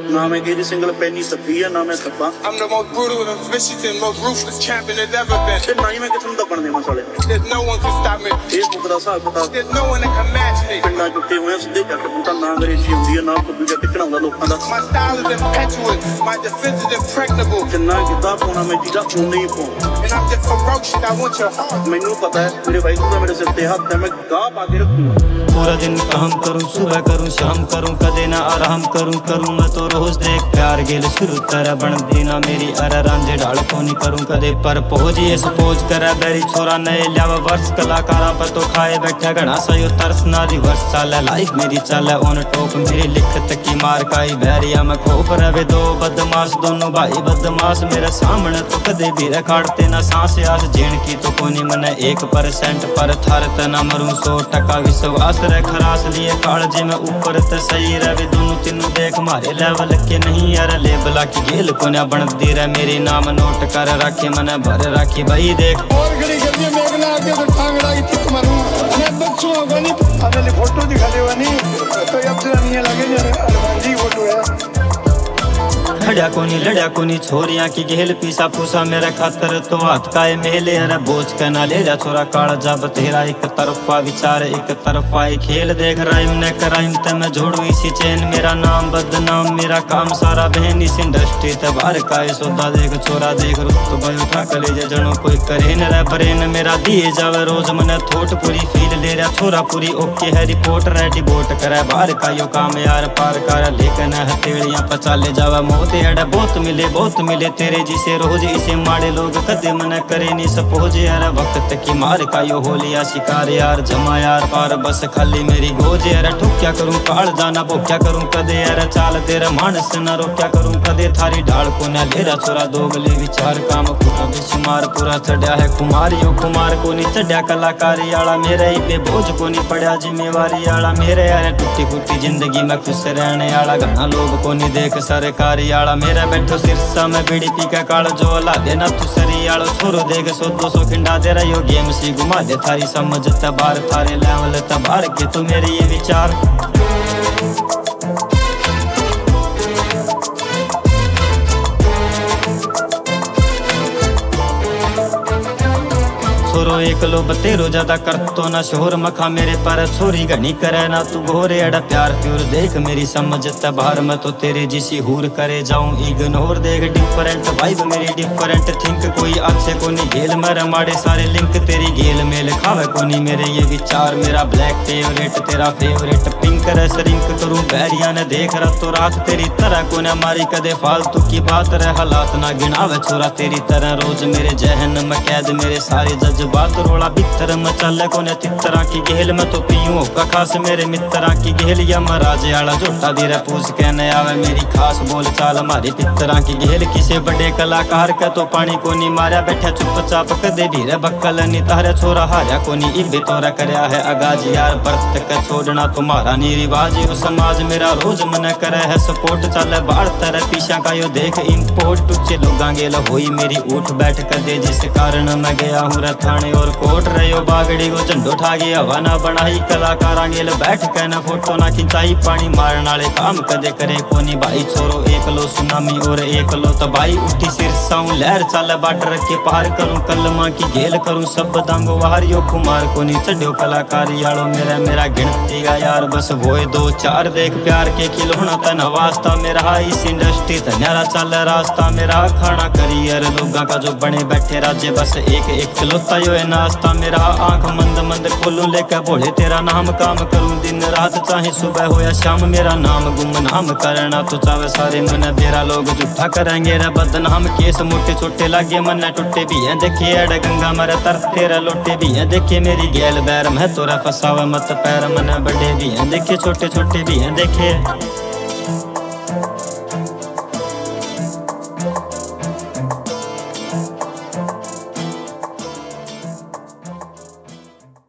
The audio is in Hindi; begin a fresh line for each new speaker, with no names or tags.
ना मैं किसी सिंगल पेनी सब्बी है ना मैं सब्बा।
I'm the most brutal and vicious and most ruthless champion there's ever been.
ते ना ही मैं किसी दा बन देना साले।
There's no one can stop me.
ये मुकदा सा बता।
There's no one that can match me.
पिंडा जुटे हुए सिद्धे जट बूटा ना अंग्रेजी हुंदी है ना कद्दू जा टिकना हुंदा लोकां दा।
My style is impetuous, my defense is impregnable.
जिन्ना किदा पोना मैं जीजा उन्नी ही पो।
And I'm just ferocious, I want your heart.
मैनू पता है मेरे भाई को मेरे सिर ते हाथ है मैं गा पा के रखूंगा।
पूरा दिन काम करूं सुबह करूं शाम करूं कदे ना आराम करूं मैं तो रोज देख प्यार गेल शुरू तरह बन देना मेरी अर रांझे ढाल को नहीं करूं कदे पर पहुंचिए सपोज करे बेरी छोरा नए लियावा वर्ष कलाकारा पर तो खाए बैठा घना सयो तरस ना रिवर्स चाल लाइफ मेरी चाल ऑन टॉप मेरी लिखत की मार काई बैरिया में खौफ रहे दो बदमाश दोनों भाई बदमाश मेरे सामने तो कदे भी रखाड़ते ना सांस आस जीण की तो कोनी मने 1% पर थार तना मरूं 100% विश्वास रे खरास लिए कालजे में ऊपर ते सही रहे दोनों तीनों देख मारे लेवल के नहीं यार लेबला की गेल कोना बनती रे मेरी नाम नोट कर रखे मने भर राखी भाई देख
और घड़ी गली में मेघना आके तो टांगड़ा की किक मारूं मैं बच्चों गनी अगले फोटो दिखा देवानी तो अब जरा नहीं लगे अलमारी फोटो है
लड़या कोनी छोरियां की गेल पीसा पूसा मेरे खातर तो हाथ काए मेले अरे बोझ के ना ले जा छोरा काल जब तेरा एक तरफा विचार एक तरफा ही खेल देख राइम ने कराइम ते मैं जोड़ू इसी चैन मेरा नाम बदनाम मेरा काम सारा बहन इस इंडस्ट्री ते बाहर काए सौदा देख छोरा देख रुत भाई उठा कलेजे जनो कोई करे न रे बरेन मेरा दिए जावे रोज मने थोट पूरी फील ले रहा छोरा पूरी ओके है रिपोर्ट रेडी बोट करे बाहर का यो काम यार पार कर लेकिन हथेलियां पचा ले जावा मौत एड़ा बहुत मिले तेरे जिसे रोज इसे माड़े लोग कदे मन करे नहीं सपोज यार वक्त की मार का यो हो लिया शिकार यार जमा यार पार बस खाली मेरी गोज यार ठुक क्या करूं काल जाना वो क्या करूं कदे यार चाल तेरा मानस न रो क्या करूं कदे थारी ढाल को न लेरा छोरा दोगले विचार काम पूरा बेशुमार पूरा चढ़या है कुमारियों कुमार को नहीं चढ़या कलाकारी आला मेरे ही पे बोझ को नहीं पड़ा जिम्मेवारी आला मेरे यार टूटी फूटी जिंदगी में खुश रहने आला घना लोग को नहीं देख सरकारी आला मेरा बैठो सिरसा में बीड़ी पी के काल जो ला देना तू सरी आलो छोरो देख 100-200 खिंडा दे रहा यो गेम सी घुमा दे थारी समझ तबार थारे लेवल तबार के तू मेरे ये विचार छोरो एक लो बतेरो ज्यादा कर तो ना शोर मखा मेरे पर छोरी घनी करे ना तू घोरे अड़ा प्यार प्यूर देख मेरी समझ बाहर में तो तेरे जिसी हूर करे जाऊं इग्नोर देख डिफरेंट वाइब मेरी डिफरेंट थिंक कोई अच्छे को नहीं गेल मेरे माड़े सारे लिंक तेरी गेल मेल खावे को नहीं मेरे ये विचार मेरा ब्लैक फेवरेट तेरा फेवरेट पिंक रस रिंक करूं बैरिया ने देख रहा तो रात तेरी तरह को न मारी कदे फालतू की बात रहे हालात ना गिनावे छोरा तेरी तरह रोज मेरे जहन में कैद मेरे सारे जज्बात रोला बितर मचल को ने तितरा की गेल में तो पीऊं का खास मेरे मित्रा की गेल या महाराज आला जोटा दीरा पूछ के न आवे मेरी खास बोल चाल हमारी पितरा की गेल किसे बड़े कलाकार का तो पानी को नहीं मारा बैठा चुपचाप कदे भी रे बक्कल नहीं तारे छोरा हारा को नहीं इबे तोरा करया है आगाज यार बर्त का छोड़ना तुम्हारा नहीं रिवाज यो समाज मेरा रोज मन करे है सपोर्ट चल बाढ़ तरह पीछा का यो देख इम्पोर्ट टुच्चे लोगा गेल होई मेरी उठ बैठ कर दे जिस कारण मैं गया हूँ रथाने और कोट रहो बागड़ी को झंडो ठा गया हवा ना बनाई कलाकारा गेल बैठ के ना फोटो ना खिंचाई पानी मारन वाले काम कदे करे कोनी भाई छोरो एक लो सुनामी और एक लो तबाही उठी सिरसाऊं लहर चल बाटर के पार करूं कलमा की गेल करूं सब दांगो वारियो कुमार को नहीं चढ़ो कलाकारी आलो मेरा गिनती का यार बस वो 2-4 देख प्यार के खिलौना तन वास्ता मेरा इस इंडस्ट्री तन्यारा चल रास्ता मेरा खाना करियर लोगा का जो बने बैठे राज्य बस एक लोता यो है नाश्ता मेरा आंख मंद खोलूं लेकर बोले तेरा नाम काम करूं दिन रात चाहे सुबह हो या शाम मेरा नाम गुमनाम करना तो चाहे सारे मन बेरा लोग झूठा करेंगे रे बदनाम केस मोटे छोटे लागे मन टूटे भी हैं देखे अड़ गंगा मर तर तेरा लोटे भी हैं देखे मेरी गैल बैर में तोरा फसावा मत पैर मन बड़े भी हैं देखे छोटे भी हैं देखे